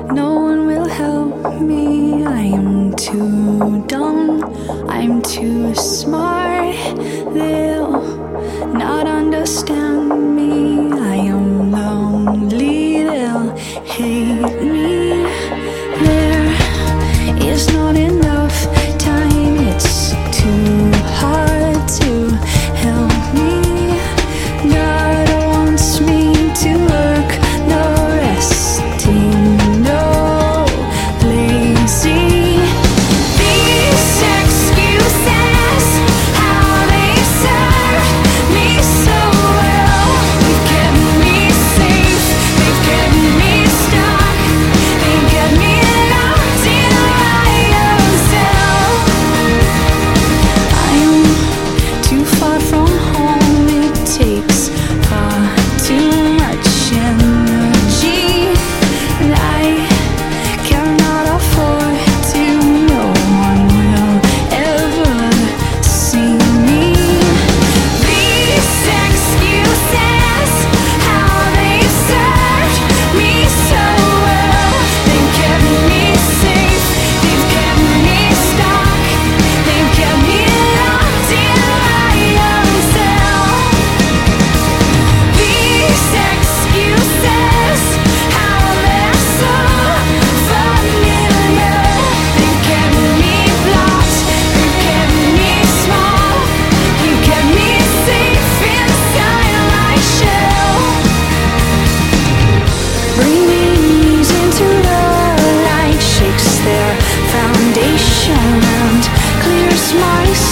No one will help me. I am too dumb, I'm too smart. They'll not understand me. I am lonely, they'll hate me. There is not enough time, it's too hard to help me. God wants me to work, no resting, no lazy. These excuses, how they serve me so well. They've kept me safe, they've kept me stuck, they've kept me locked in my own cell. I am too far from home, it takes far too much energy that I cannot afford to. No one will ever see me. These excuses, how they served me so well. They've kept me safe, they've kept me stuck, they've kept me locked in my own cell. These excuses, how they're so familiar. They've kept me blocked, they've kept me small, they've kept me safe inside my shell. Bring these into the light, shakes their foundation and clears my